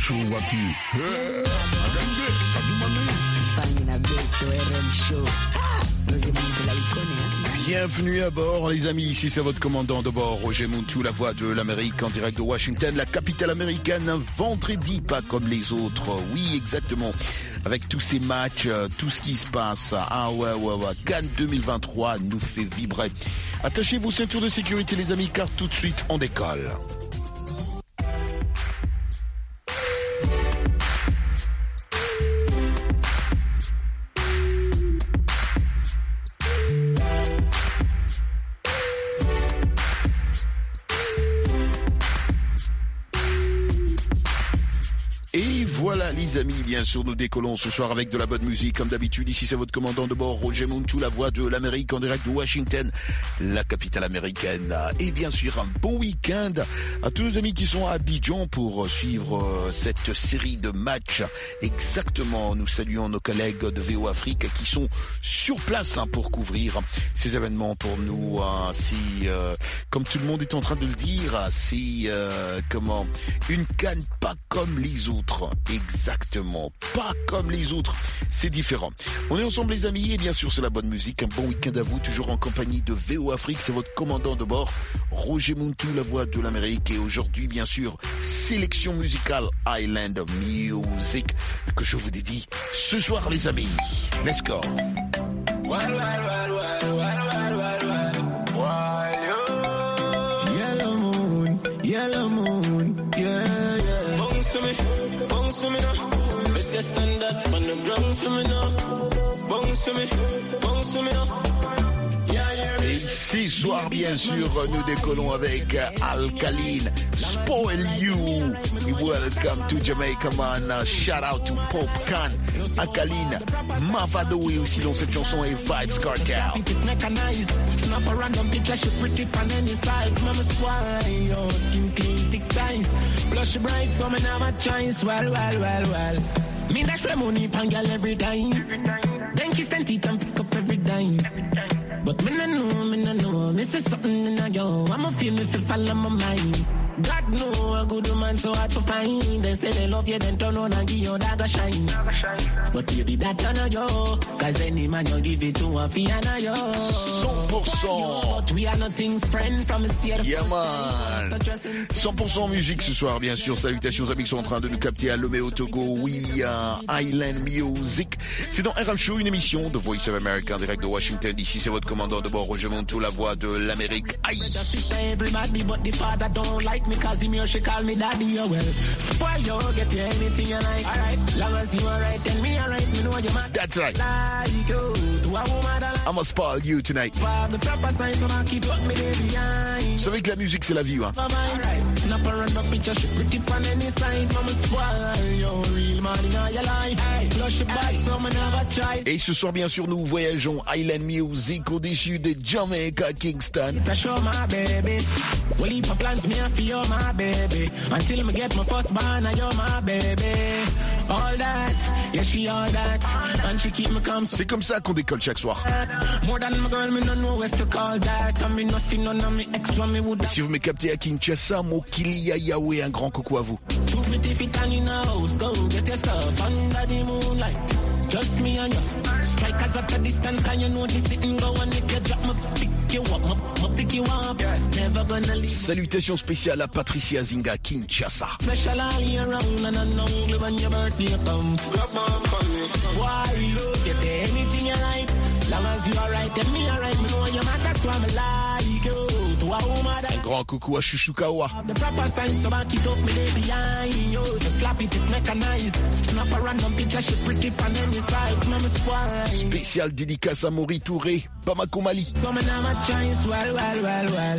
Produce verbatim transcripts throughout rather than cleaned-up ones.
show wati. Eh, agande, adumane. Pangina Beto R M Show. Roger Muntu la icône. Bienvenue à bord, les amis. Ici, c'est votre commandant de bord, Roger Muntu, la voix de l'Amérique en direct de Washington, la capitale américaine. Un vendredi, pas comme les autres. Oui, exactement. Avec tous ces matchs, tout ce qui se passe. Ah ouais, ouais, ouais. Cannes deux mille vingt-trois nous fait vibrer. Attachez vos ceintures de sécurité, les amis, car tout de suite, on décolle. Voilà les amis, bien sûr nous décollons ce soir avec de la bonne musique comme d'habitude. Ici c'est votre commandant de bord Roger Muntu, la voix de l'Amérique en direct de Washington, la capitale américaine. Et bien sûr un bon week-end à tous nos amis qui sont à Abidjan pour suivre cette série de matchs. Exactement, nous saluons nos collègues de V O Afrique qui sont sur place hein, pour couvrir ces événements pour nous. Hein. C'est, euh, comme tout le monde est en train de le dire, c'est euh, comment une canne pas comme les autres. Exactement, pas comme les autres, c'est différent. On est ensemble les amis et bien sûr c'est la bonne musique. Un bon week-end à vous, toujours en compagnie de V O Afrique, c'est votre commandant de bord, Roger Muntu, la voix de l'Amérique. Et aujourd'hui bien sûr, sélection musicale Island Music que je vous dédie ce soir les amis. Let's go. Well, well, well, well, well, well, well, well. Yellow moon, yellow moon, yeah, yeah. Bounce to me. Bounce to me now, let's just stand up on the ground for me now. Bounce to me, bounce to me now. Yeah, yeah. Et ce soir, bien sûr, nous décollons avec Alkaline, Spoil You. Welcome to Jamaica, man. Shout out to Pope Khan, Alkaline, Mavado et aussi dans cette chanson et Vibes Cartel. Snap a random picture, she pretty pan any side. Mama spoil your skin clean, thick ties. Blush bright, so me never choice. Well, well, well, well. Me dash my money pan girl every time. Then kiss them teeth and pick up every dime. But me no know, me no know. Me say something in a yo. I'ma feel me feel fall on my mind. God know a good woman so hard to find. They say they love you, then turn on and give you that a shine. But baby that turn on yo. Cause any man you give it to a fiana yo. cent pour cent. But we are nothing friend from a yeah man. cent pour cent musique ce soir bien sûr. Salutations aux amis qui sont en train de nous capter à Lomé au Togo. Oui, uh, Island Music. C'est dans R M Show, une émission de Voice of America en direct de Washington. Ici c'est votre commandant de bord Roger Muntu, la voix de l'Amérique. Aïe. Me cause him here, she call me daddy, oh well. Spoil you, get you anything you like. Alright, long as you alright, tell me alright, me know you're mad. That's right. Like you, to a woman that like. I'ma spoil you tonight. The proper sign, so I keep up me baby behind. Vous savez que la musique c'est la vie, hein. Alright, snap a random picture, she pretty on any side. Mama spoil you, real man in all your life. Hey, flush your back, so me never try. Et ce soir, bien sûr, nous voyageons Island Music au-dessus de Jamaica, Kingston. Show my baby. Well, if I plans me, I feel my baby. Until me get my first born, you're my baby. All that, yeah, she all that. And she keep me calm. C'est comme ça qu'on décolle chaque soir. More than my girl, me no know if to call that. And me no see none of me ex when me would. Et si vous me captez à Kinshasa, Mokilia Yahweh, un grand coucou à vous. Too pretty fit and in a house, go get your stuff under the moonlight. Just me and you. Strikers at a distance, can you know this sitting go and if you drop me, pick you up, me, me pick you up. Never gonna leave. Salutations spéciales à Patricia Zinga, Kinshasa. Special all year round and unknown when your birthday come. Grab on for me. Why you get anything you like? Long as you alright, tell me alright. Me know you're mad, that's why me like you. To a woman that. Un grand coucou à Chouchoukawa. The proper sign, so back it up, me lay behind you. Just slap it, it mechanized. Snap a random picture, she pretty pan any side. Mama spoil. Spécial dédicace à Maury Touré, Bamako Mali. So me now my chance, well, well, well, well.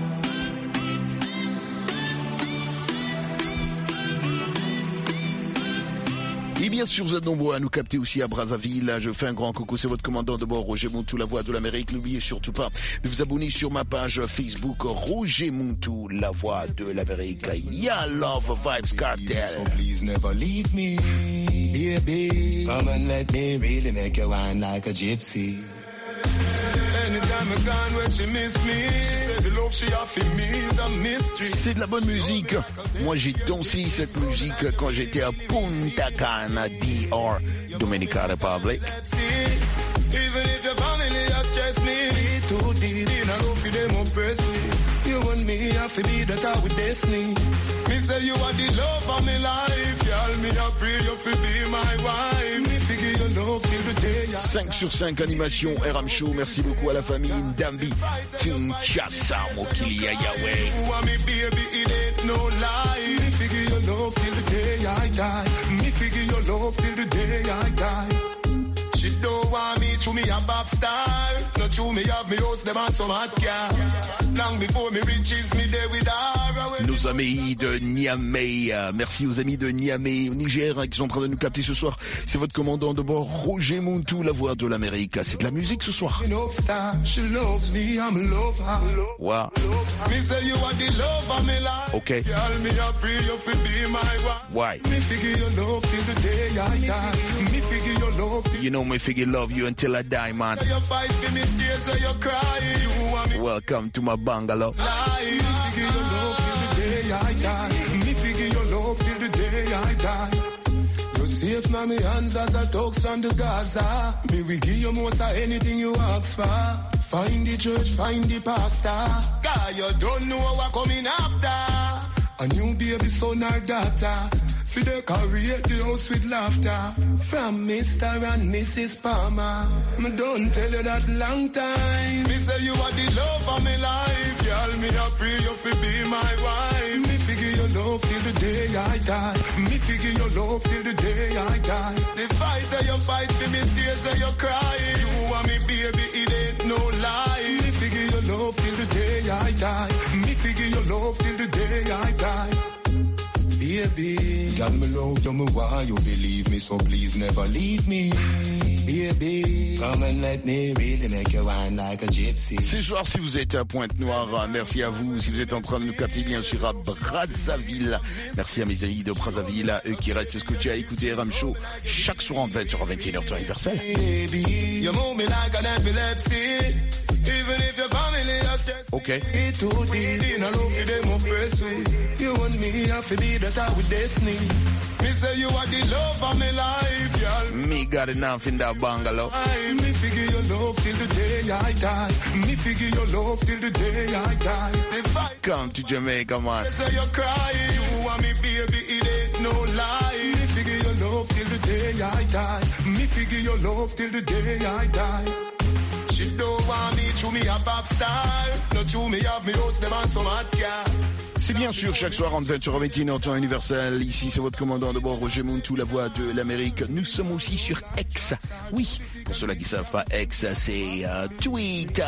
Et bien sûr, vous êtes nombreux à nous capter aussi à Brazzaville. Je fais un grand coucou, c'est votre commandant de bord, Roger Muntu, la voix de l'Amérique. N'oubliez surtout pas de vous abonner sur ma page Facebook, Roger Muntu, la voix de l'Amérique. Ya love Vibes Cartel. So please never leave me, baby. Come and let me really make you wine like a gypsy. C'est de la bonne musique. Moi j'ai dansé cette musique quand j'étais à Punta Cana, D R, Dominica Republic. Even if your family has stressed me, too deep in a love for them oppress me. You and me have to be that out with destiny. Me say you are the love of my life. Y'all me I pray you to be my wife. Me figure your love till the day I cinq sur cinq animation R M Show. Merci beaucoup à la famille Ndambi Kinshasa Mokilia Yahweh. You want me baby, it ain't no lie. Me figure your love till the day I die. Me figure your love till the day I die. She don't want me to me a pop star. Not to me have me house, them and some hot car. Long before me reaches me there with her. Nos amis de Niamey, merci aux amis de Niamey au Niger qui sont en train de nous capter ce soir. C'est votre commandant de bord Roger Muntu, la voix de l'Amérique. C'est de la musique ce soir. Wow. Ok. Why? You know me figure love you until I die, man. Welcome to my bungalow. I die. Me figure your love till the day I die. You're safe now, me hands as I talk on the Gaza. Me we give you most of anything you ask for. Find the church, find the pastor. God, you don't know what coming after. A new baby son or daughter. For the create the house with laughter. From Mister and Missus Palmer. Me don't tell you that long time. Me say you are the love of my life. Y'all me I pray you to be my wife. Me figure your love till the day I die. Me figure your love till the day I die. The fight that you fight for me, tears that you cry. You want me baby, it ain't no lie. Me figure your love till the day I die. Me figure your love till the day I die. Baby, God me love you, me why you believe me, so please never leave me. Baby, come and let me really make you wine like a gypsy. Ce soir, si vous êtes à Pointe-Noire, merci à vous. Si vous êtes en train de nous capter, bien sûr, à Brazzaville. Merci à mes amis de Brazzaville, à eux qui restent scotchés à écouter R M Show chaque soir en vingt heures à vingt et une heures, temps universel. Baby, you move me like an epilepsy. Even if your family has stressed. Okay. Me too deep in a love with them oppress me. You and me have to be that out with destiny. Me say you are the love of my life, y'all. Me got enough in that bungalow. I, me figure your love till the day I die. Me figure your love till the day I die. If I come to Jamaica, man. Me say you cry, you want me baby, it ain't no lie. Me figure your love till the day I die. Me figure your love till the day I die. She don't want me to me a pop star. Not to me have me host them and some hot car. C'est bien sûr chaque soir en vingt heures à vingt et une heures temps universel. Ici c'est votre commandant de bord Roger Muntu, la voix de l'Amérique. Nous sommes aussi sur X. Oui, pour ceux-là qui savent pas, X c'est euh, Twitter.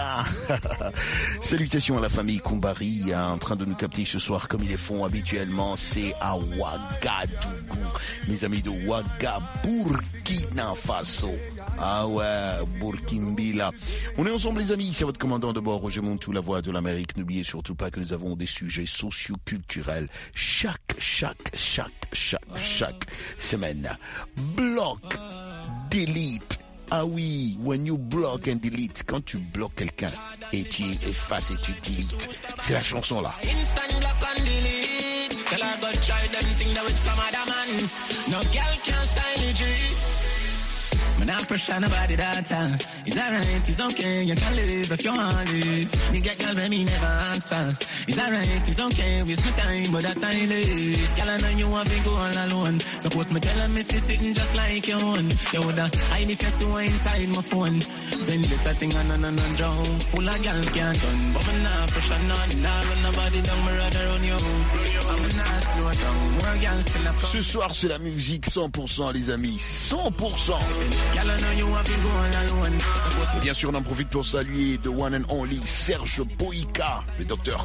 Salutations à la famille Kumbari hein, en train de nous capter ce soir comme ils les font habituellement. C'est à Ouagadougou, mes amis de Ouaga, Burkina Faso. Ah ouais, Burkimbila. On est ensemble les amis, c'est votre commandant de bord Roger Muntu, la voix de l'Amérique. N'oubliez surtout pas que nous avons des sujets socio-culturels chaque, chaque, chaque, chaque, chaque semaine. Block, delete. Ah oui, when you block and delete, quand tu bloques quelqu'un et tu effaces et tu delete, c'est la chanson là. Instant block and delete. Tell her go try them thing that with some other man. No girl can style it. Man, I pressure nobody that time. It's alright, it's okay, you can live if you want to live. You get girl when me never answer. It's alright, it's okay, waste my time, but that time is. Girl, I know you want to go all alone. Suppose me tell her me see sitting just like your own. You woulda hide the face you inside my phone. Then get that thing on and on and drown. Full of girl can't done. But me nah pressure none, nah run nobody down, me rather run you. I'm not slow down, more girls still have come. Ce soir, c'est la musique cent pour cent, les amis, cent pour cent. Et bien sûr, on en profite pour saluer the one and only Serge Boïka, le docteur.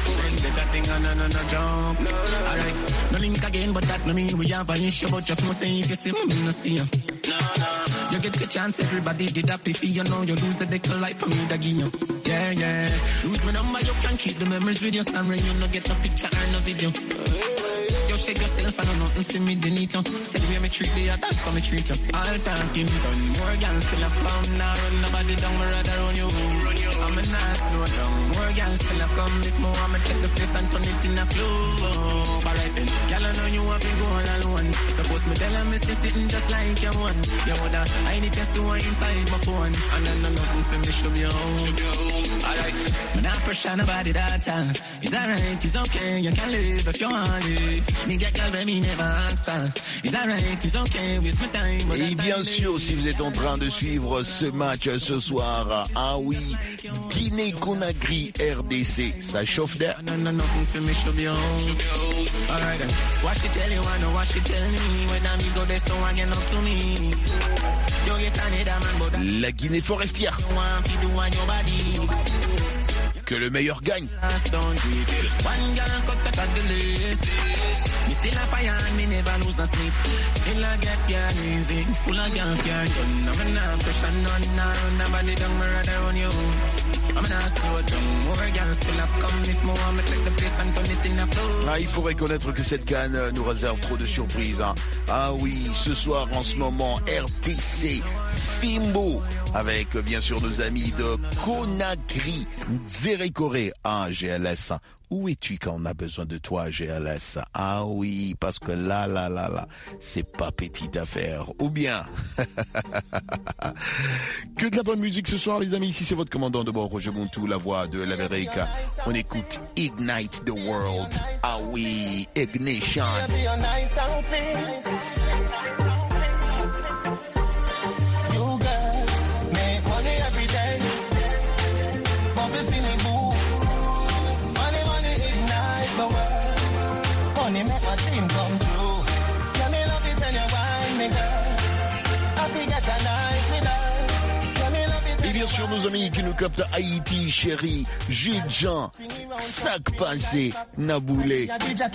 You get the chance, everybody did that if you know you lose the deck life for me, the guignol. Yeah, yeah. Lose my number, you can keep the memories with your son, you no get no picture or no video. You you shake yourself, I know nothing for me, delete you. Say the way me treat you, that's how me treat you. All talking done, more guns still have come. Now run nobody down, me rather run you. I'm a nice slow down. More guns still have come. If more, I'ma take the place and turn it in a club. Alright then, girl, I know you have been going alone. Suppose me tell her me stay sitting just like you one. You woulda, I need to see one inside my phone. And then no nothing for me, should be home. Alright, me not pressure nobody that time. It's alright, it's okay, you can live if you want live. Me get girl, baby, never ask for. It's alright, it's okay, waste my time. Et bien sûr, si vous êtes en train de suivre ce match ce soir, ah oui, Guinée-Conakry R D C, ça chauffe d'air. No, no, nothing for me, should be home. Alright then, what she tell you, I know what she tell me. When I me go there, so I get up to me. La Guinée forestière. Que le meilleur gagne. Ah, il faut reconnaître que cette canne nous réserve trop de surprises. Hein. Ah oui, ce soir en ce moment, R T C Fimbo avec bien sûr nos amis de Conakry, Nzerekore. Ah, G L S, où es-tu quand on a besoin de toi, G L S? Ah oui, parce que là, là, là, là, c'est pas petite affaire. Ou bien, que de la bonne musique ce soir, les amis. Ici, c'est votre commandant de bord, Roger Montou, la voix de l'Amérique. On écoute Ignite the World. Ah oui, Ignition. Et bien sûr, nos amis qui nous captent à Haïti, chérie, Gilles Jean, sac passé, Naboulé.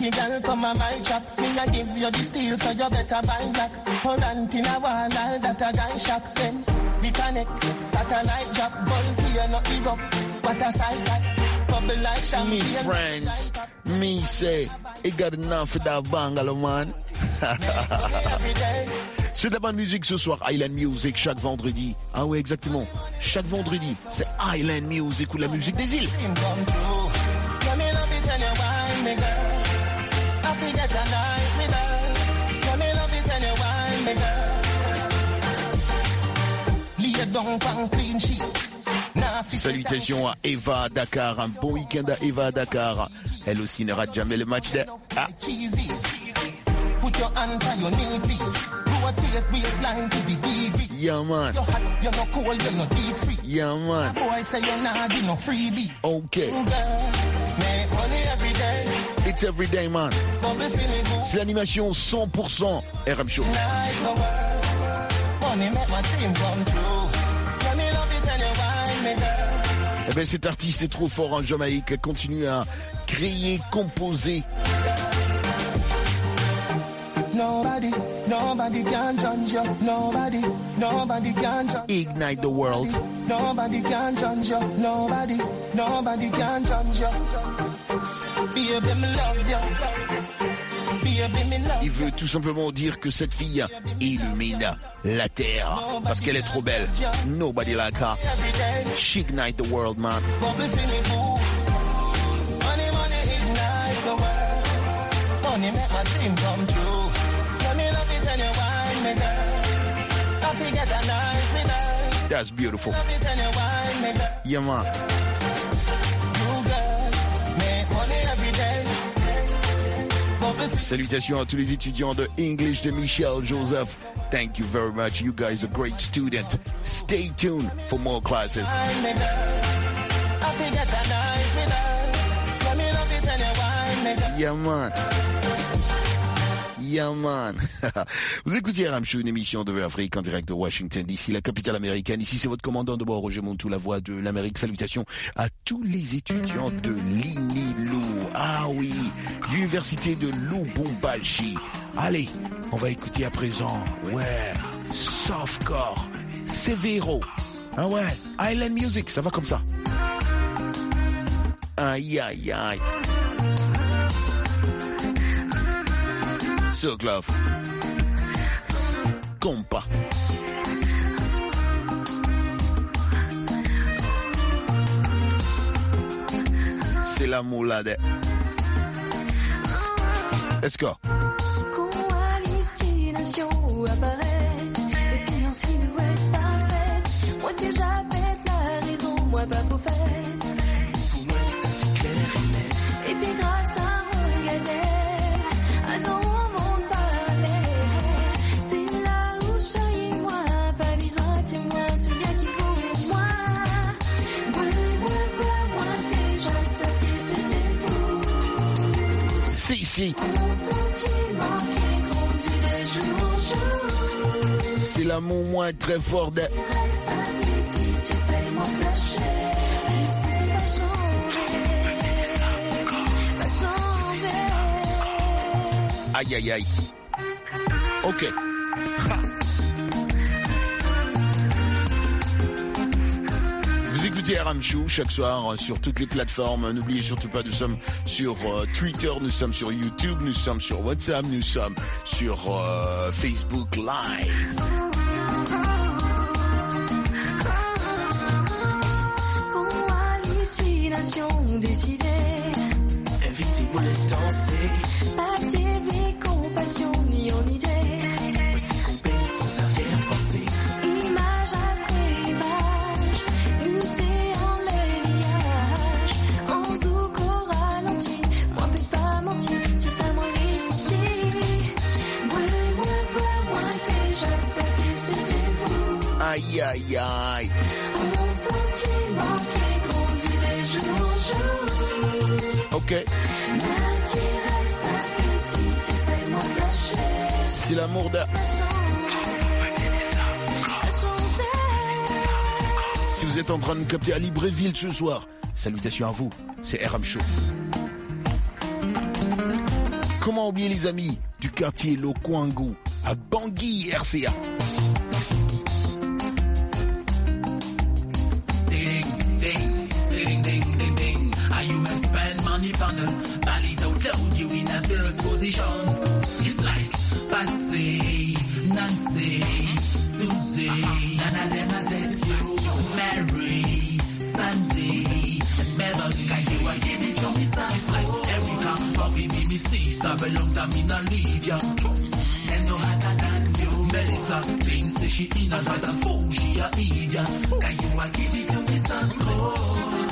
Me friends, me say, it got enough of that bangalo, man. C'est de la bonne musique ce soir, Island Music, chaque vendredi. Ah oui, exactement. Chaque vendredi, c'est Island Music ou la musique des îles. Salutations à Eva à Dakar, un bon week-end à Eva à Dakar. Elle aussi ne rate jamais le match de... Ah. Put your hand on your knee, please. Rotate waistline to the degree. Yeah, man. You're hot, you're not cold, you're not deep free. Yeah, man. Boy say you're not getting no freebie. Okay. Make money every day. It's every day, man. C'est l'animation cent pour cent R M Show. Money make my dream come true. Let me love it and you wine me, girl. Eh ben, cet artiste est trop fort en Jamaïque. Continue à créer, composer. Nobody, nobody can judge you. Nobody, nobody can judge you. Ignite the world. Nobody can judge you. Nobody, nobody can judge you. Baby, me love you. Baby, me love you. Il veut tout simplement dire que cette fille illumine la terre parce qu'elle est trop belle. Nobody like her. She ignite the world, man. Money, money, ignite the world. Money make my dream come true. That's beautiful. Yeah, man. Salutations à tous les étudiants de English de Michel Joseph. Thank you very much. You guys are great students. Stay tuned for more classes. Yeah, man. Yeah, man. Vous écoutez R M Show, une émission de Afrique en direct de Washington D C, la capitale américaine. Ici, c'est votre commandant de bord, Roger Montou, la voix de l'Amérique. Salutations à tous les étudiants de l'Inilou. Ah oui, l'université de Lubumbashi. Allez, on va écouter à présent, ouais, Softcore, Severo. Ah ouais, Island Music, ça va comme ça. Aïe, aïe, aïe. So Love. Compa. C'est la moulade. Let's go. Hallucination apparaît, et puis en silhouette parfaite. Moi déjà bête, la raison, moi pas pour fête. Pour moi, c'est clair et net. Et puis grâce à mon gazelle, à ton monde parallèle, c'est là où je suis moi, pas besoin de moi, c'est bien qui pour moi. Moi, moi, moi, moi, déjà savais c'était vous. Si, si. Mon sentiment qui grandit de jour en jour. C'est l'amour moins très fort de... Si tu payes mon cachet, ça va changer, va changer. Aïe, aïe, aïe. Ok. Ha. Vous écoutez R M Show chaque soir sur toutes les plateformes. N'oubliez surtout pas, nous sommes sur euh, Twitter, nous sommes sur YouTube, nous sommes sur WhatsApp, nous sommes sur euh, Facebook Live. Décidé, Invitez-moi à danser. pas T V, compassion ni en idée. Voici qu'on paye sans arrière-pensée. Image après image, lutter en l'aiguillage. En zouk au ralenti, moi peux pas mentir, c'est ça moi ressenti. Moi, moi, moi, moi, déjà savais c'était vous. Aïe, aïe, aïe. Mon sentiment qui grandit de jour en jour. Ok. Naturel, ça fait si tu payes mon cachet. C'est l'amour de... Si vous êtes en train de capter à Libreville ce soir, salutations à vous, c'est R M Show. Comment oublier les amis du quartier Lokwango à Bangui, R C A. Ding, ding, ding, ding, ding, ding. Are you and spend money on the bally don't load you in a first position? It's like Patsy, Nancy, Susie, none of them are this you. Mary, Sandy, Beverly, can you and give it to me? It's like Erica, Bobby, me, me, see, so belong to me, not leave ya. Them no hotter than you, Melissa. Things say she in a try to fool, she a idiot. Can you and give it to me some more?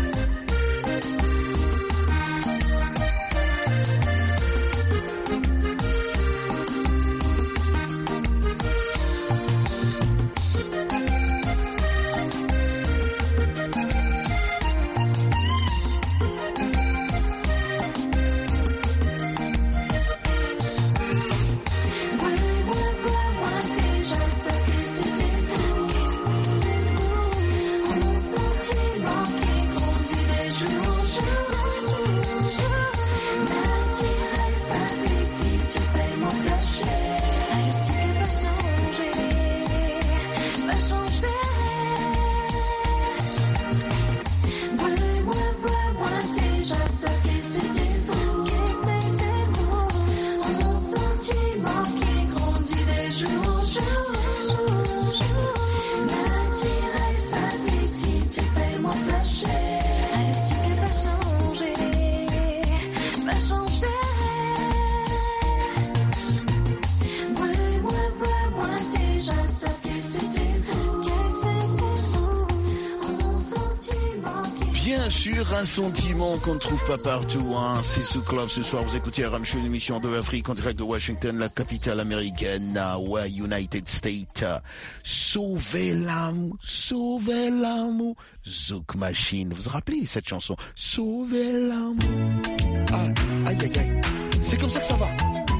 Un sentiment qu'on ne trouve pas partout, hein. C'est ce club ce soir. Vous écoutez R M Show, une émission de l'Afrique en direct de Washington, la capitale américaine, ouais, United States. Sauvez l'amour, sauvez l'amour, Zouk Machine. Vous vous rappelez cette chanson? Sauvez l'amour. Ah, aïe, aïe, aïe. C'est comme ça que ça va.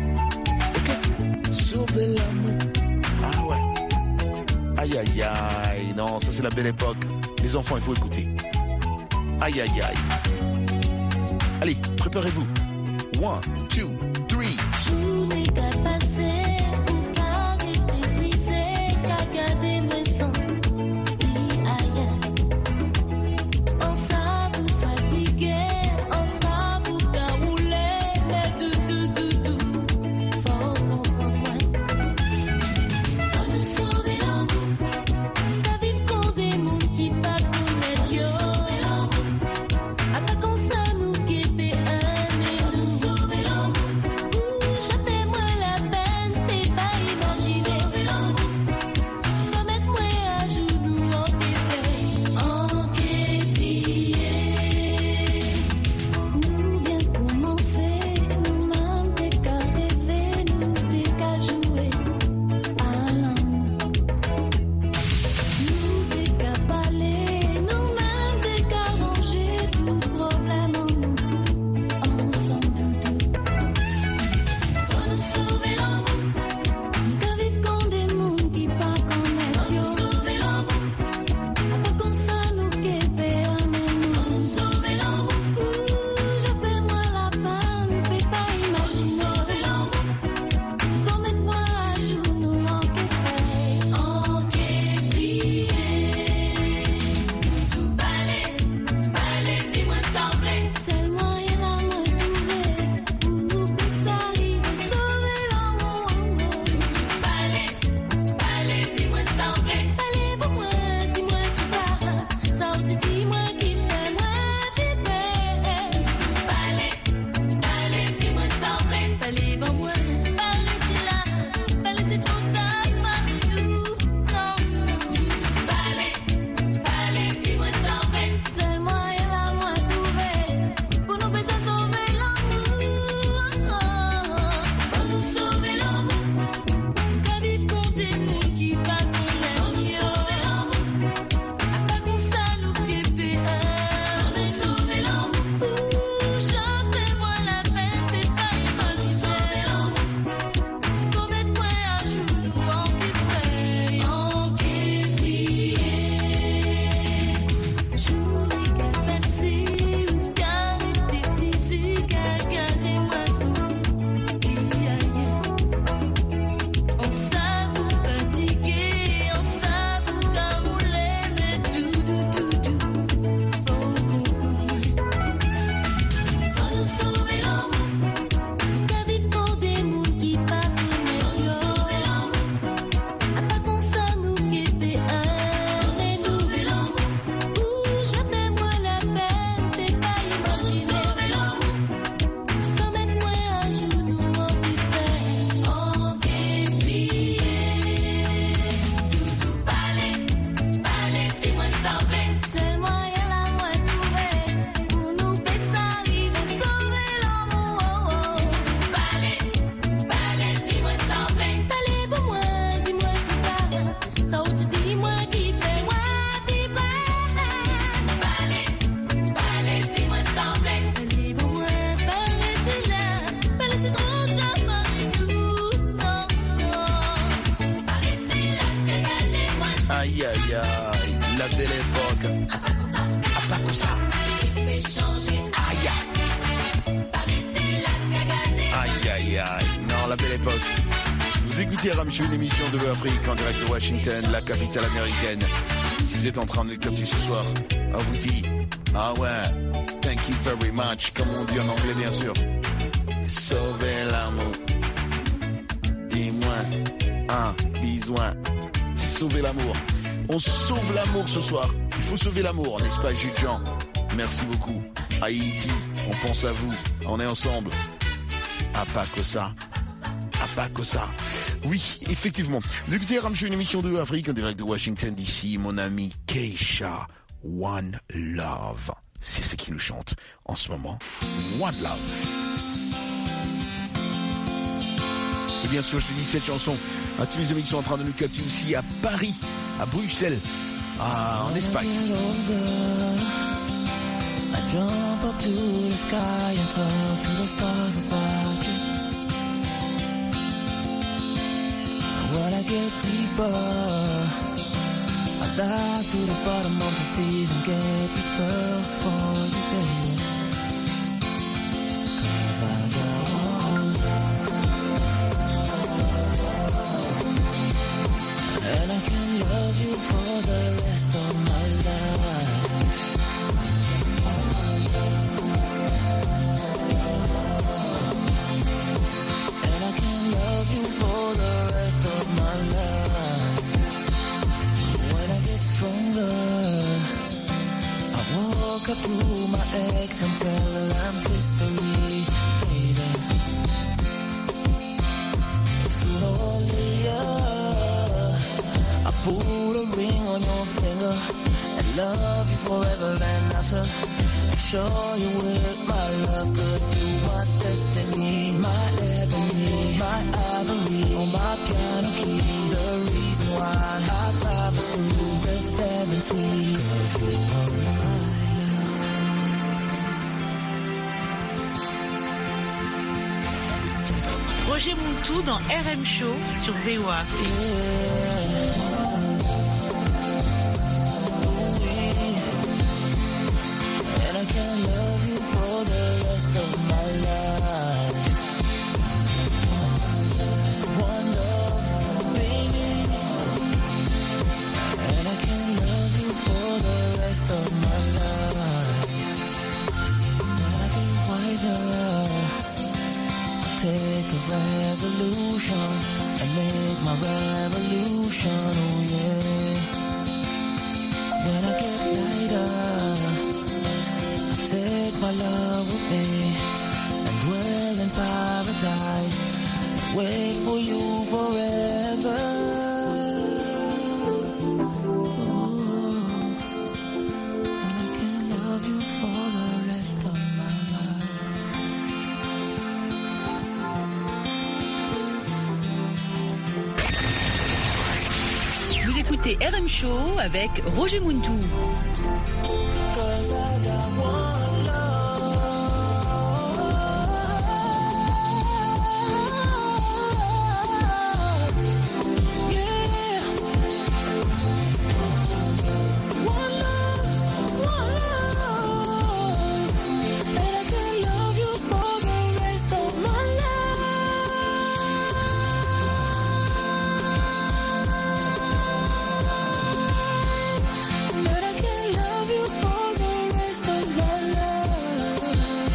Ok. Sauvez l'amour. Ah ouais. Aïe, aïe, aïe. Non, ça c'est la belle époque. Les enfants, il faut écouter. Aïe, aïe, aïe. Allez, préparez-vous. One, two, three. For belle époque. Apakosa. Aïe. Aïe, aïe, aïe. Non, la belle époque. Vous écoutez R M Show, une émission de l'Afrique en direct de Washington, la capitale américaine. Si vous êtes en train de l'écouter ce soir, on vous dit, ah ouais, thank you very much, comme on dit en anglais bien sûr. Sauvez l'amour. Dis-moi un besoin. Sauver l'amour. On sauve l'amour ce soir. Il faut sauver l'amour, n'est-ce pas, Jules Jean? Merci beaucoup. Haïti, on pense à vous. On est ensemble. Apakosa. Apakosa. Oui, effectivement. Vous écoutez R M Show, une émission de Afrique en direct de Washington D C. Mon ami Keisha, One Love. C'est ce qui nous chante en ce moment. One Love. Et bien sûr, je dédie cette chanson à tous les amis qui sont en train de nous capter aussi à Paris, à Bruxelles, à, en Espagne. I jump up to the sky and talk to the stars about you. When I get deeper, I dive to the bottom of the seas and get these pearls for you, baby. 'Cause I got one love, and I can love you for the rest of my life. And I can love you for the rest of my life. When I get stronger, I walk up to my ex and tell her I'm history, baby. Sooner or later, I put a ring on your finger and love you forever and after. Make sure you with my love, 'cause you my destiny, my ebony, my ivory, on my piano key. The reason why I travel through the seven seas, 'cause you are my love. Roger Montou dans R M Show sur V O A Afrique. Yeah. And I can love you for the rest of my life. One love, baby. And I can love you for the rest of my life. When I get wiser, I take a resolution and make my revolution, oh yeah. When I get lighter, take my love with me and dwell in paradise. Wait for you forever. Oh, and I can love you for the rest of my life. Vous écoutez R M Show avec Roger Montou. 'Cause I got one love. Yeah. One love, one love. And I can love you for the rest of my life. But I can love you for the rest of my life.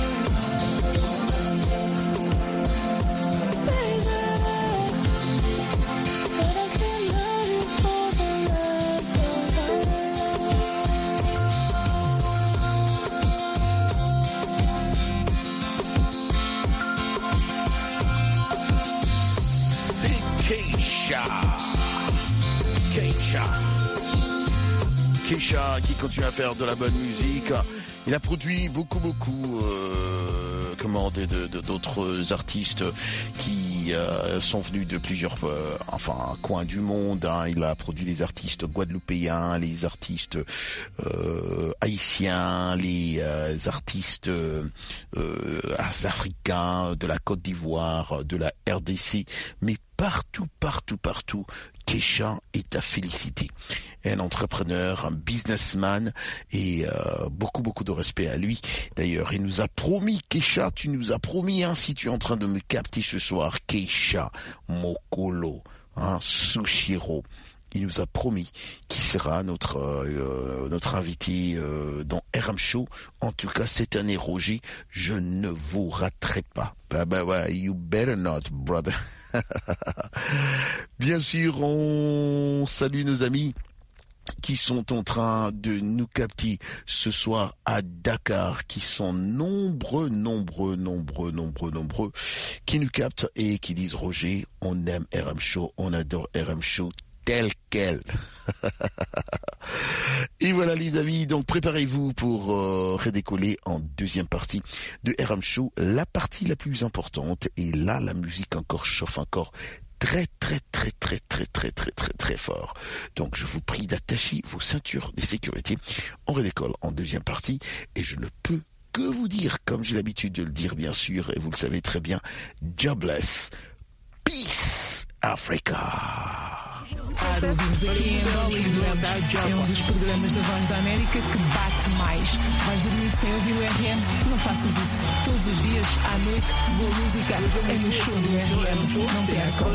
Baby. But I can love you for the rest of my C'est Keisha. Keisha. Keisha qui continue à faire de la bonne musique. Il a produit beaucoup, beaucoup, euh, comment, de, de, de, d'autres artistes qui euh, sont venus de plusieurs, euh, enfin, coins du monde. Hein. Il a produit les artistes guadeloupéens, les artistes euh, haïtiens, les euh, artistes euh, africains, de la Côte d'Ivoire, de la R D C, mais partout, partout, partout. Kesha est à féliciter. Un entrepreneur, un businessman et euh, beaucoup beaucoup de respect à lui. D'ailleurs, il nous a promis, Kesha, tu nous as promis, hein, si tu es en train de me capter ce soir, Kesha Mokolo, hein, Sushiro. Il nous a promis qu'il sera notre euh, notre invité euh, dans R M Show. En tout cas, cette année, Roger, je ne vous raterai pas. Bah, bah, bah, you better not, brother. Bien sûr, on salue nos amis qui sont en train de nous capter ce soir à Dakar, qui sont nombreux, nombreux, nombreux, nombreux, nombreux, qui nous captent et qui disent, Roger, on aime R M Show, on adore R M Show, tel quel. Et voilà les amis, donc préparez-vous pour euh, redécoller en deuxième partie de R M Show, la partie la plus importante. Et là, la musique encore chauffe encore très très très très très très très très très fort. Donc je vous prie d'attacher vos ceintures de sécurité. On redécolle en deuxième partie et je ne peux que vous dire, comme j'ai l'habitude de le dire bien sûr, et vous le savez très bien, Jobless, Peace Africa. Ouvimos aqui em Londres, é um dos programas da Voz da América que bate mais. Vais dormir sem ouvir o R M? Não faças isso. Todos os dias, à noite, boa música é no show do R M. Não percam.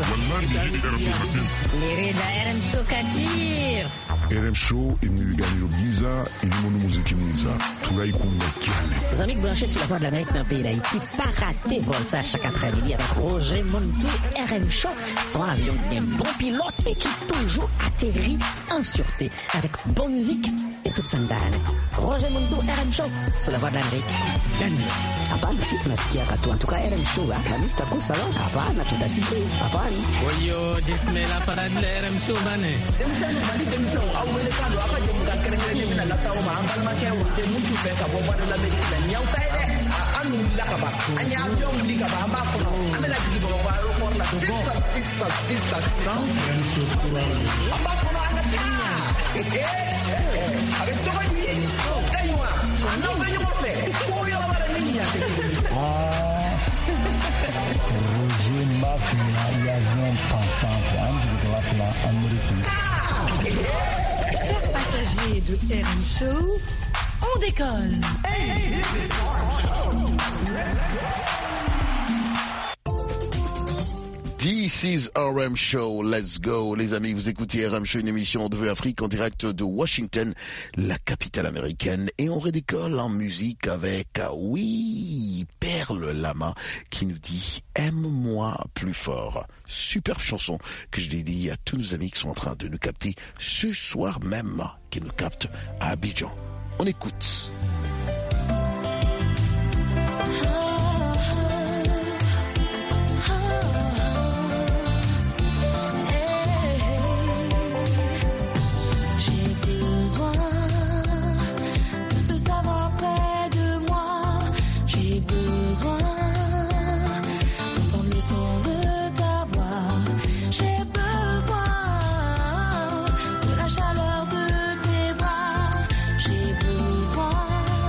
Lirida R M Show Kadir. R M Show imeganyiro byiza irimo n'umuziki mwiza turayikunda cyane. Les amis branchés sur la Voix de l'Amérique dans le pays d'Haïti, pas rater vol ça chaque après-midi avec Roger Montou. R M Show, son avion d'un bon pilote et qui toujours atterrit en sûreté avec bonne musique et toute sandane. Roger Montou, R M Show, sur la Voix de l'Amérique. Hapana, si tunasikia katu. En tout cas, R M Show, Alhamisi taku salon. Hapana, tutasikia. Hapana. Oyo, jismela para de R M Show bane. Demsano bali demsano awele kado apa jemuka kerengere mina la sawo ma ambal ma kewo te mutu fe ka bo wadu la medina nyaw tay de anu la ka ba anya avion li ka ba ma ko amela digi bo ba ro ko la sisa sisa sisa amba ko na ta eh eh avec toi lui eh moi non venez me faire ko yo la bara minha ah Roger Mafia y avion passant entre la plan américain. Chers passagers de R M Show, on décolle. Hey, this is R M Show. This is R M Show, let's go. Les amis, vous écoutez R M Show, une émission de Vue Afrique en direct de Washington, la capitale américaine. Et on redécolle en musique avec, oui, Perle Lama, qui nous dit « Aime-moi plus fort ». Superbe chanson que je dédie à tous nos amis qui sont en train de nous capter ce soir même, qui nous captent à Abidjan. On écoute. Chaleur de tes bras, j'ai besoin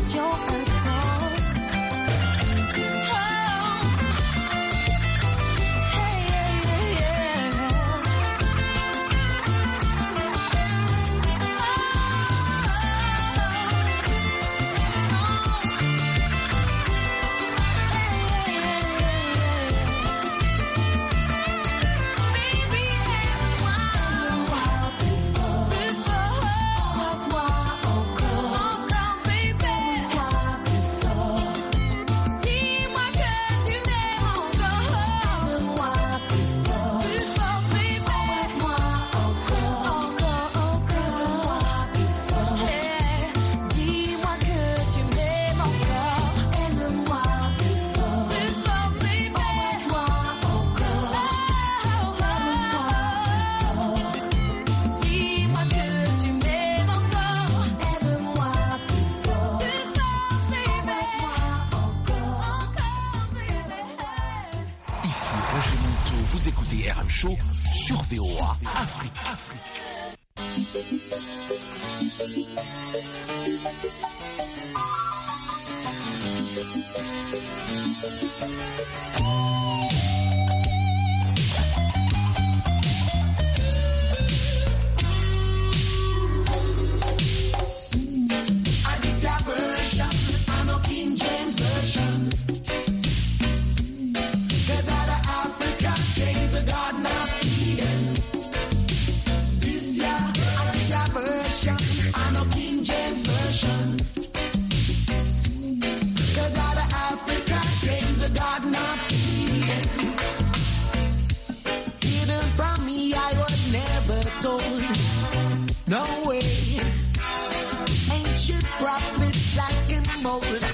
passion intense. Oh, hey, yeah, yeah, yeah. Vous écoutez R M Show sur V O A Afrique. No way. Ancient prophets like in mold,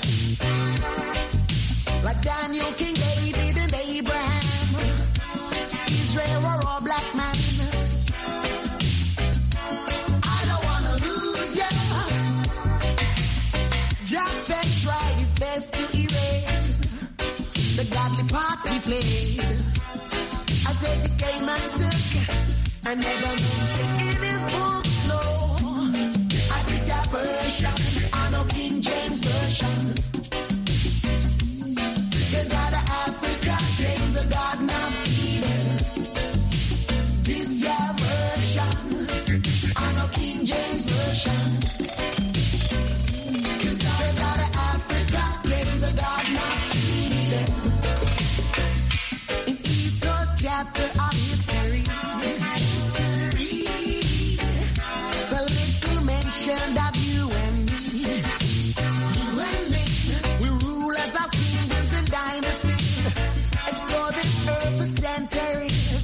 like Daniel, King David, and Abraham. Israel were all black man. I don't wanna lose ya. Japheth tried his best to erase the godly parts he played. I says he came and took and never mentioned in his book. No, I this your version, I know King James version. Cause out of Africa came the garden of Eden. This your version, I know King James version. Cause out of Africa came the garden of Eden. In Esau's chapter of history, so little mentioned of you and me. You and me, we rule as our kingdoms and dynasties, explore this earth for centuries.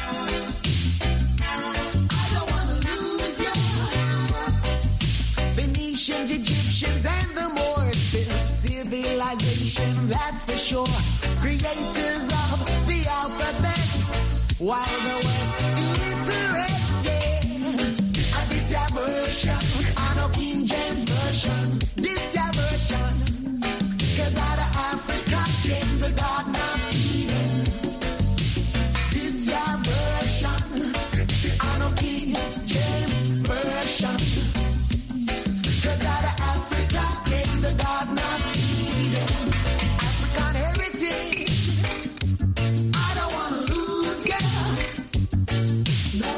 I don't wanna lose you. Phoenicians, Egyptians, and the Moors built civilization, that's for sure. Creators of the alphabet, while the West illiterate, yeah. This your version, I know King James version. This your version, cause out of Africa came the garden of Eden. This your version, I know King James version. Cause out of Africa came the garden of Eden. African heritage, I don't wanna lose ya. No.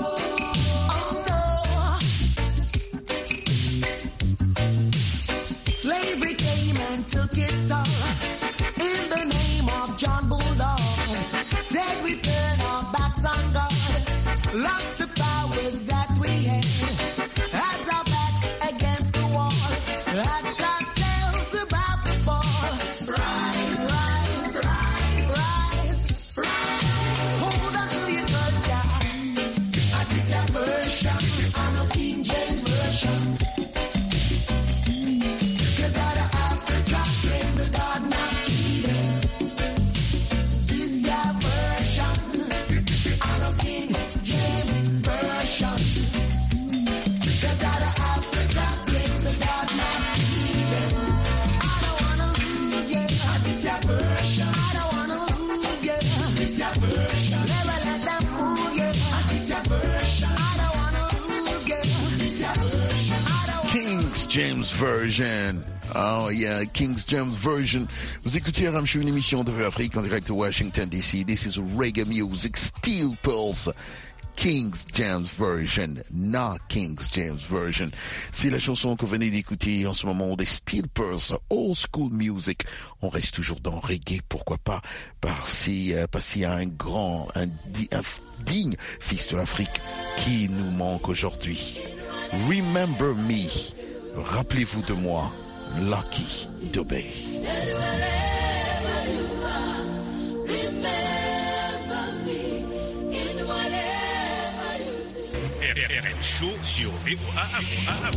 Slavery came and took its toll in the name of John Bulldog. Said we turn our backs on God, lost the powers that we had, as our backs against the wall, ask ourselves about the fall. Rise, rise, rise, rise, rise. Hold on to your culture. At this version, I know King James version. King James version. Oh yeah, King's James version. Vous écoutez R M Show, une émission de Afrique en direct de Washington D C. This is reggae music, Steel Pulse. King's James version, not King's James version. C'est la chanson que vous venez d'écouter en ce moment des Steel Pulse, old school music. On reste toujours dans reggae, pourquoi pas, parce qu'il euh, y a un grand, un, un digne fils de l'Afrique qui nous manque aujourd'hui. Remember me, rappelez-vous de moi, Lucky Dube. R M Show sur V O A A.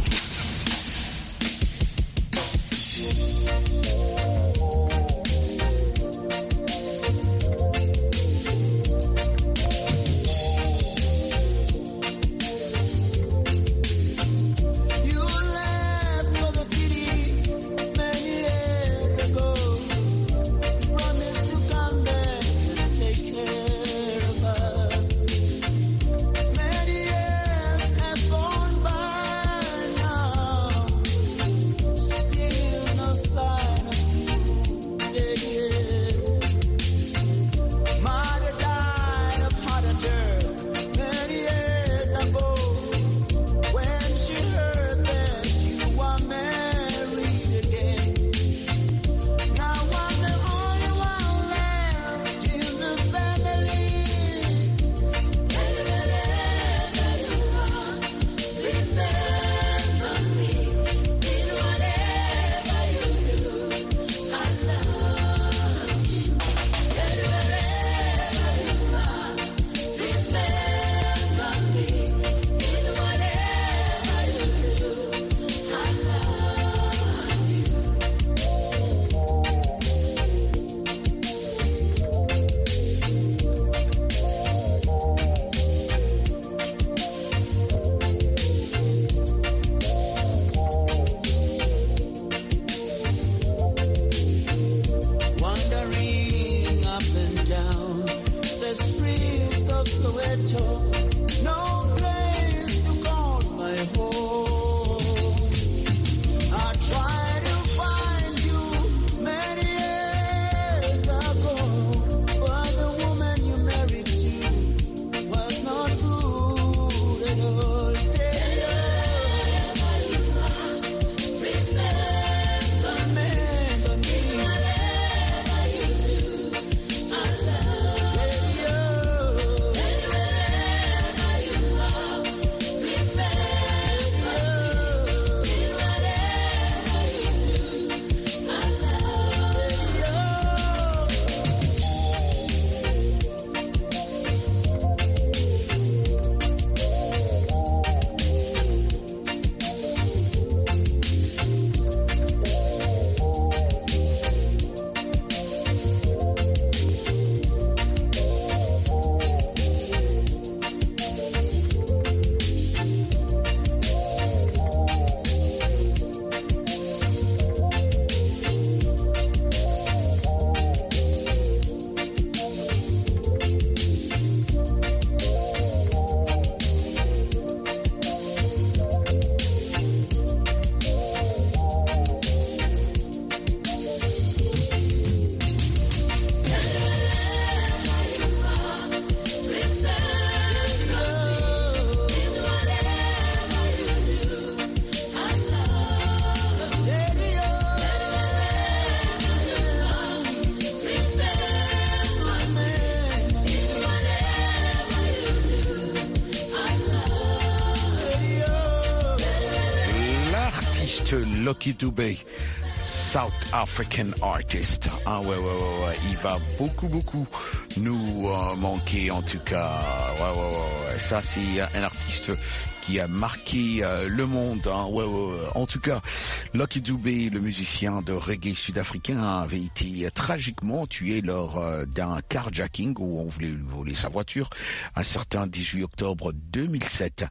Lucky Dube, South African artist. Ah ouais, ouais, ouais, ouais. Il va beaucoup, beaucoup nous euh, manquer en tout cas. Ouais, ouais, ouais, ouais. Ça, c'est un artiste qui a marqué euh, le monde. Hein. Ouais, ouais, ouais. En tout cas, Lucky Dube, le musicien de reggae sud-africain, avait été tragiquement tué lors euh, d'un carjacking où on voulait voler sa voiture un certain dix-huit octobre deux mille sept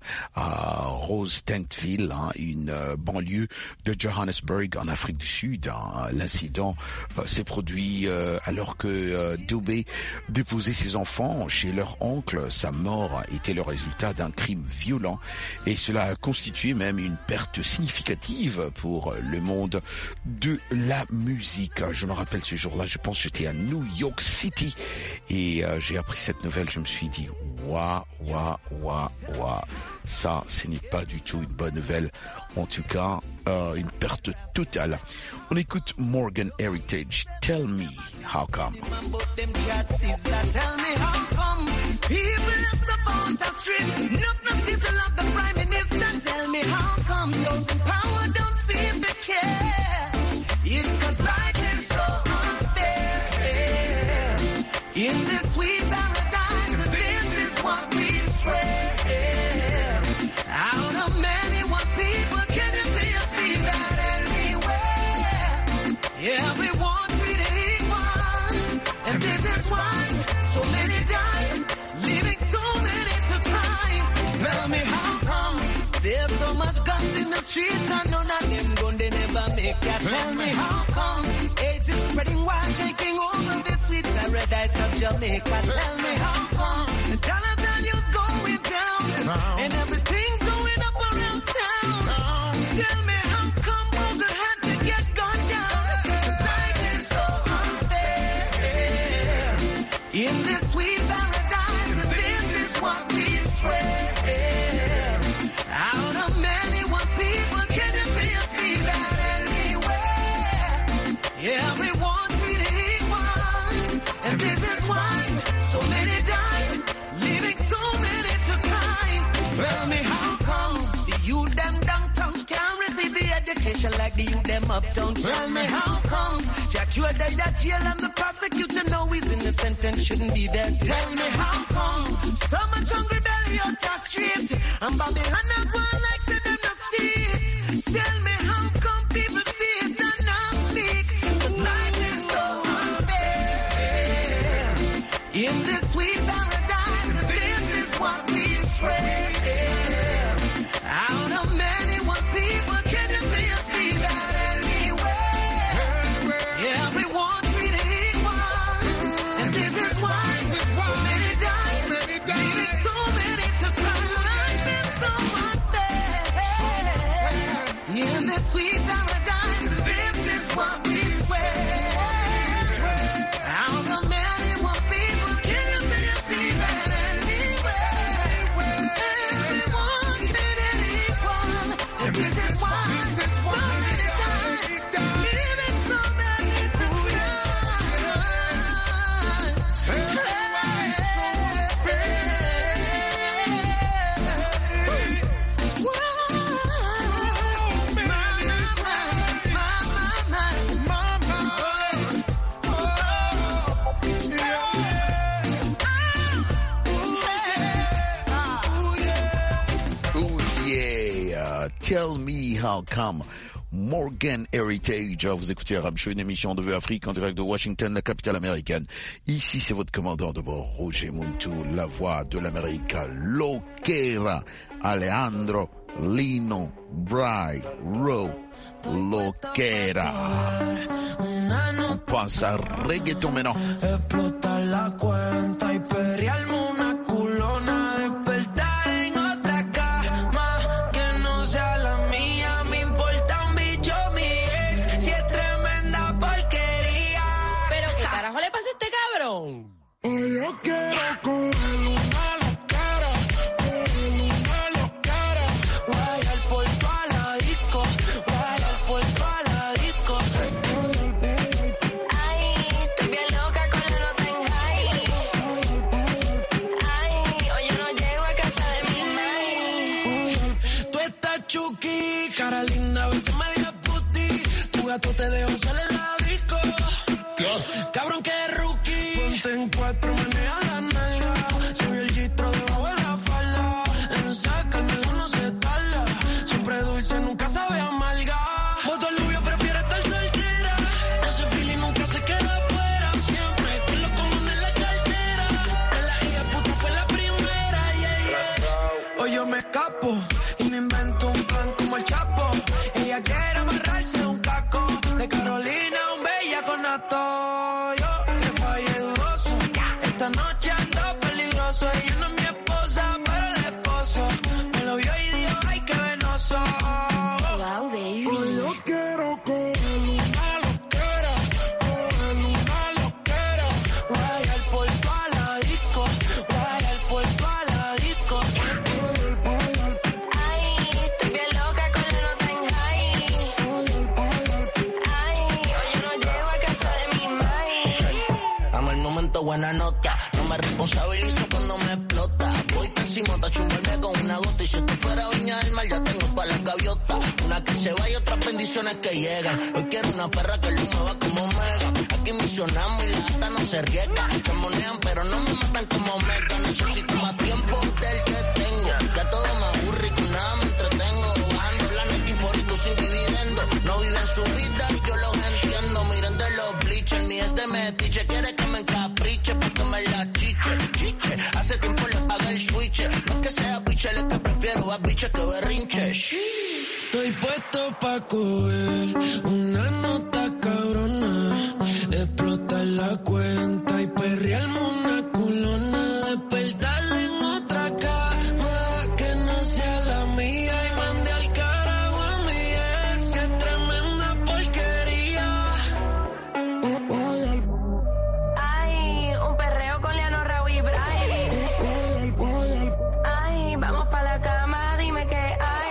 à Rose-Tentville, hein, une euh, banlieue de Johannesburg en Afrique du Sud. Hein. L'incident euh, s'est produit euh, alors que euh, Dube déposait ses enfants chez leur oncle. Sa mort était le résultat d'un crime violent et cela a constitué même une perte significative pour le monde de la musique. Je me rappelle ce jour-là, je pense que j'étais à New York City et euh, j'ai appris cette nouvelle, je me suis dit waouh, waouh, waouh, waouh, ça ce n'est pas du tout une bonne nouvelle, en tout cas euh, une perte totale. On écoute Morgan Heritage, Tell Me How Come. Tell me how come those in power don't seem to care. It's 'cause life is so unfair. In this sweet paradise, this is what we swear. Out of many one people, can you see us see that anywhere? Everyone treated equal, and this is why so many die, leaving so many to cry. Tell me how come there's so much guns in the streets and none of them gun they never make ya. Tell me how come AIDS is spreading wild, taking over the sweet paradise of Jamaica. Tell me how come the dollar value's going down and everything's going up around town. Tell me how come all the had to get gone down. Life is so unfair. In this sweet paradise, this is what we swear. Out of many one people, can you see us see that anywhere? Everyone treated equal, and this is why so many die, leaving so many to cry. Tell me how come the youth them downtown can't receive the education like the youth them uptown? Tell me how come Jack you are dead at jail and the prosecutor know he's innocent and shouldn't be there? Tell me how come so much hungry belly out the street and Babylon not one like say them not see it. Tell me how come people see it and not speak? 'Cause life is so unfair. In this sweet paradise, this is what we swear. Out of many one people, can you see us see that anywhere? Everyone treated equal, and this is why so many die, leaving so many to cry. Life is so unfair. In this sweet paradise, this is what we swear. Out of many one people, can you see us see that anywhere? Everyone treated equal, and this is why so many die, leaving so many to Tell Me How Come, Morgan Heritage. Vous écoutez Aram Show, une émission de Vue Afrique en direct de Washington, la capitale américaine. Ici, c'est votre commandant de bord, Roger Muntu, la voix de l'Amérique, Loquera, Alejandro, Lino, Bry, Ro, Loquera. On passe à reggaeton maintenant. Explotar la cuenta y perrearme una culona, despertar en otra cama que no sea la mía. Me importa un bicho mi ex, si es tremenda porquería. ¿Pero qué carajo le pasa a este cabrón? Hoy yo quiero coger una loquera, coger una loquera. Guayar por toda la disco, guayar por toda la disco. Ay, estoy bien loca con la nota en high. Ay, hoy yo no llego a casa de mi night. Tú estás chuki, cara linda, a veces media puti. Tu gato te dejó salir en la disco. Cabrón que rookie. Ponte en cuatro, menea la nalga. Soy el gistro debajo de la falda. En sacármelo no se tarda. Siempre dulce, nunca sabe amarga. Voto Lubio prefiere estar soltera. Ese feeling nunca se queda afuera. Siempre con los comunes en la cartera. De la hija puta fue la primera, yeah, yeah. Hoy yo me escapo y me invento un plan como el Chapo. Ella quiere amarrarse un caco. De Carolina, un bella con nato. Yo que fallé dudoso. Esta noche ando peligroso. Ella no es mi esposa, pero el esposo me lo vio y sacando buena nota. No me responsabilizo cuando me explota. Voy pésimo, te chumbarme con una gota. Y si esto fuera Viña del Mar, ya tengo para las gaviotas. Una que se va y otras bendiciones que llegan. Hoy quiero una perra que lo mueva como mega. Aquí misionamos y la gata no se riega. Se monean pero no me matan como mega. Necesito más tiempo del que tengo. Ya todo me aburre y con nada me entretengo. Bajando la Netflix sin dividendo. No viven su vida y yo los entiendo. Miren de los bleachers, ni este metiche. Quiere que me encapriche pa' que me la chiche, chiche. Hace tiempo le pagué el switch. No es que sea biche, es que prefiero a biche que berrinche. Estoy puesto pa' coger una nota cabrona, explotar la cuenta y perrearme una culona, despertarle en otra cama que no sea la mía y mande al carajo a mi ex, que es tremenda porquería. Oh, oh, Ay, un perreo con Leano, Raúl y Bray. oh, oh, Ay, vamos pa' la cama, dime qué hay.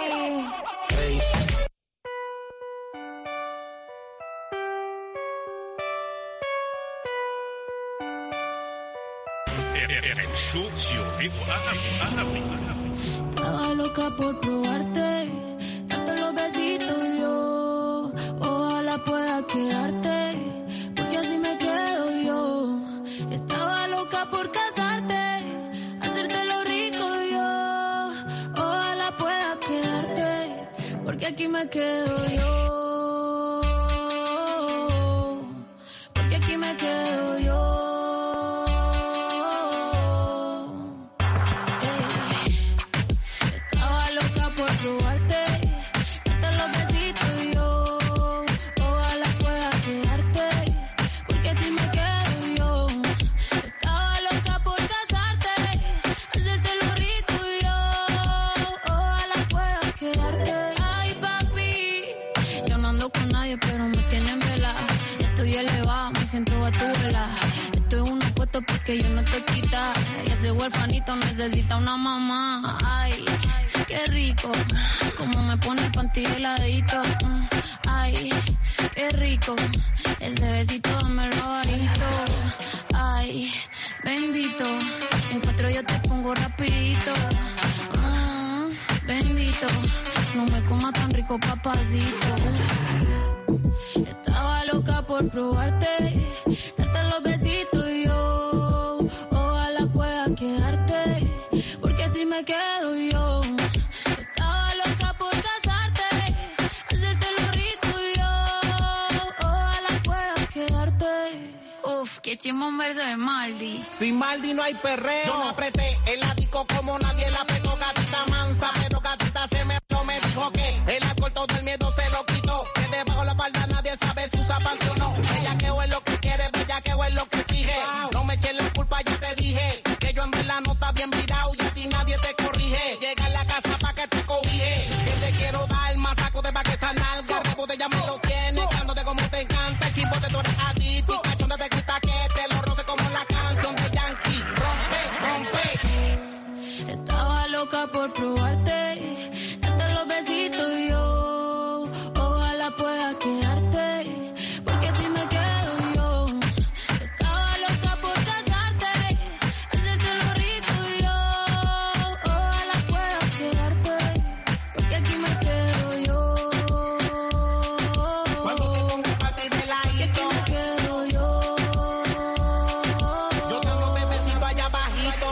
R M Show sur D O A Afrique. Estaba loca por probarte, darte los besitos yo. Ojalá pueda quedarte, porque así me quedo yo. Estaba loca por casarte, hacerte lo rico yo. Ojalá pueda quedarte, porque aquí me quedo yo. Porque aquí me quedo yo. Porque yo no te quita y ese huerfanito necesita una mamá. Ay, qué rico, como me pone el panty heladito. Ay, qué rico, ese besito dámelo bajito. Ay, bendito, encuentro yo te pongo rapidito. Mm, bendito, no me coma tan rico papacito. Estaba loca por probarte, darte los besitos y yo. Ojalá pueda quedarte, porque así me quedo yo. Estaba loca por casarte, hacerte lo rico y yo. Ojalá pueda quedarte. Uf, qué chimón verso de Maldi. Sin Maldi no hay perreo. Yo no apreté el ático como nadie la apretó. Gatita mansa, pero gatita se me lo me dijo que el alcohol todo el miedo se lo quitó. Que debajo la falda nadie sabe si usa panty o no. Ella que es lo que quiere, bella que es lo que exige. No me eches la culpa, ya te dije que yo en verdad no está bien virado y a ti nadie te corrige. Llega a la casa pa' que te cobije. Que te quiero dar más saco de pa' que esa nalga. Rebote ya me lo tiene, dándote como te encanta. El chimbote tú eres adicto y cachonda te gusta que te lo roce como la canción de Yankee. Rompe, rompe. Estaba loca por probarte, darte los besitos y yo. Ojalá pueda quedarte, porque así me quedo yo. Estaba loca por casarte, hacerte lo rico y yo. Ojalá pueda quedarte, porque aquí me quedo yo. Cuando te pongo parte de la Porque aquí me quedo yo. yo te lo bebecito allá bajito.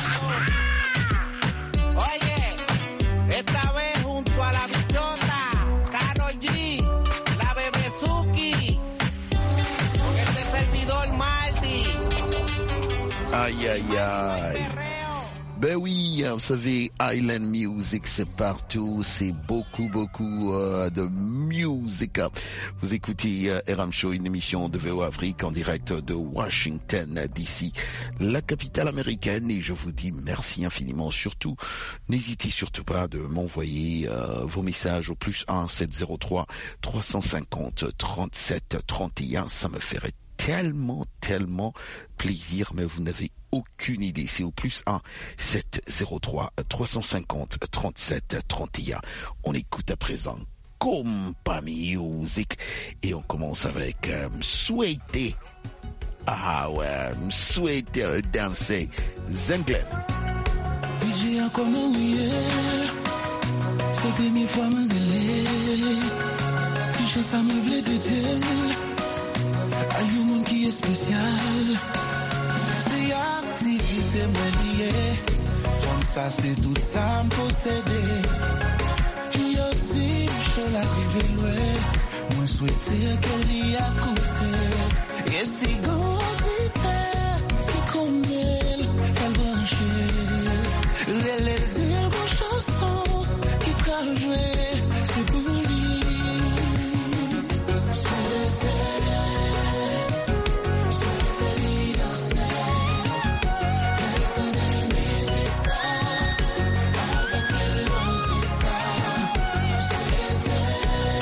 Oye, esta vez junto a la bichota, Karol G, la Bebezuki, con este servidor Maldi. Aïe, aïe, aïe. Ben oui, vous savez, Island Music, c'est partout, c'est beaucoup, beaucoup euh, de musique. Vous écoutez euh, R M Show, une émission de V O Afrique en direct de Washington, D C, la capitale américaine, et je vous dis merci infiniment. Surtout, n'hésitez surtout pas de m'envoyer euh, vos messages au plus un sept zéro trois trois cent cinquante trente-sept trente et un, ça me ferait tellement, tellement plaisir, mais vous n'avez aucune idée. C'est au plus un sept zéro trois trois cent cinquante trente-sept trente et un. On écoute à présent Compa Music et on commence avec euh, Souhaité Ah ouais, m'souhaiter danser. Zenglen. D J a comment oublier, c'est la première fois que je l'ai. Si je ça me voulait te dire, il y a un monde qui est spécial. C'est activité liée, comme ça c'est tout ça me posséder. Il y a aussi je l'arrive loin, moi souhaiter qu'elle y a côté. Et si gosité qui connaît, elle branche. Elle est dire une chanson qui peut jouer, c'est pour lui. Souhaitez, souhaitez-lui danser. Elle tenait mes essais, avec elle on dit ça. Souhaitez,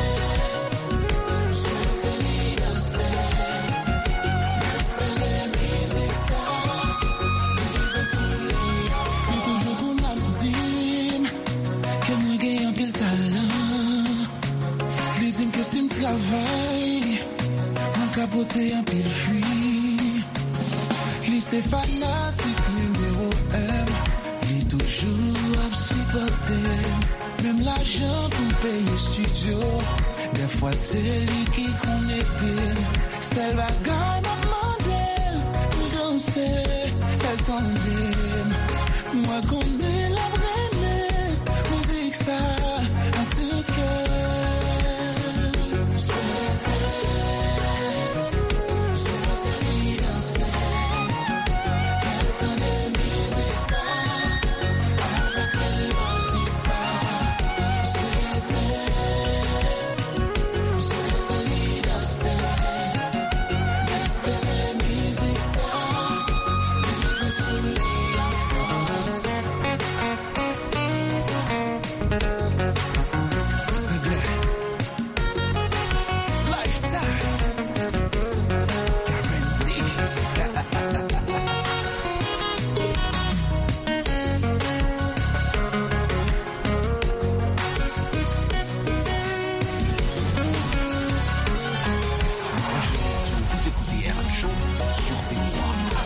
souhaitez-lui danser. Espérez mes essais, vivre sous lui. Mais toujours qu'on a dit que moi j'ai un pile talent. Ils disent que si je travaille, on capote un pile fuit. Lui c'est fanatique numéro un. Lui toujours à supporter. Même l'argent pour payer studio, des fois c'est lui qui connecte. C'est le bagage m'a demandé pour danser. Elle tendait, moi connais la vraie, on dit que ça a tout cœur. Souhaitez, souhaitez-lui danser. Elle tendait mes essais, avec elle on dit ça. Souhaitez, souhaitez-lui danser. Espérez mes essais, vivre sous lui. Vous écoutez R M Show sur B O A.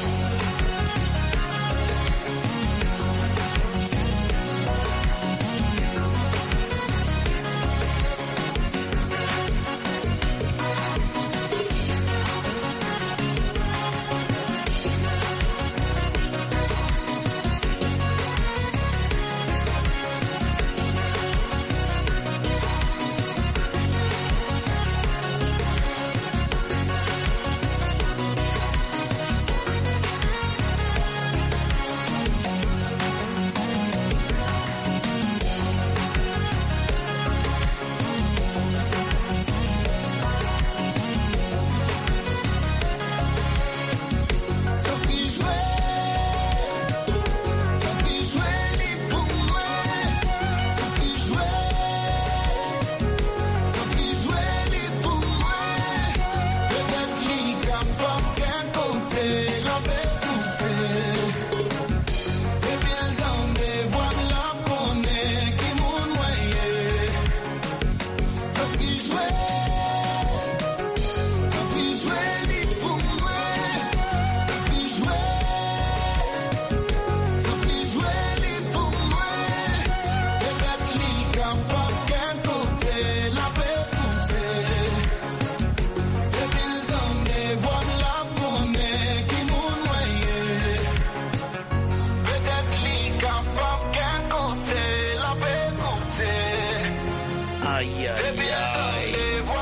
Aïe, aïe, aïe.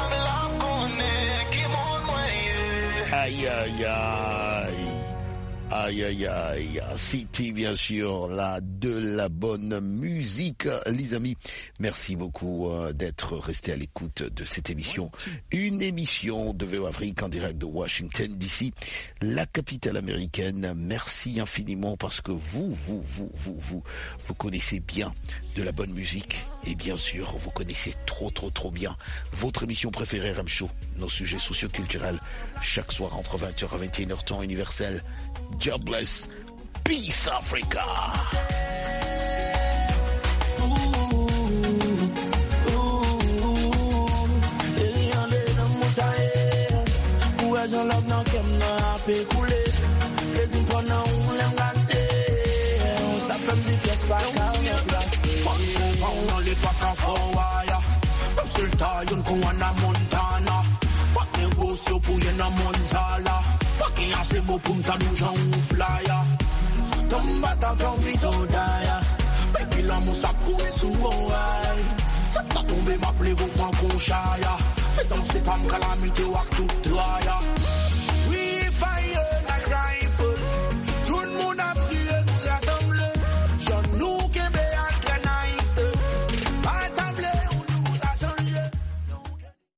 Aïe, aïe, aïe. Aïe, aïe, aïe. C'était bien sûr là de la bonne musique, les amis. Merci beaucoup euh, d'être restés à l'écoute de cette émission. Une émission de V O Afrique en direct de Washington D C, la capitale américaine. Merci infiniment parce que vous, vous, vous, vous, vous, vous connaissez bien de la bonne musique. Et bien sûr, vous connaissez trop, trop, trop bien votre émission préférée R M Show. Nos sujets socioculturels chaque soir entre vingt heures à vingt et une heures temps universel. God bless. Peace Africa. version love now kem no happy coulé. Les impôts now l'aime gâté. Ça fait me dire pièce pas calme place. On les pas qu'à forward. Sultan yon ko wana Montana. Pak negosyo pou yen na Monzala. Pak yon se mo pou mta nou jan ou flyer. Tomba ta from Vitodaya. Baby la moussa koune sou mouay. Sa ta tombe ma ple vou man kon chaya. Mais on se pa m kalamite wak tout draya. We fire.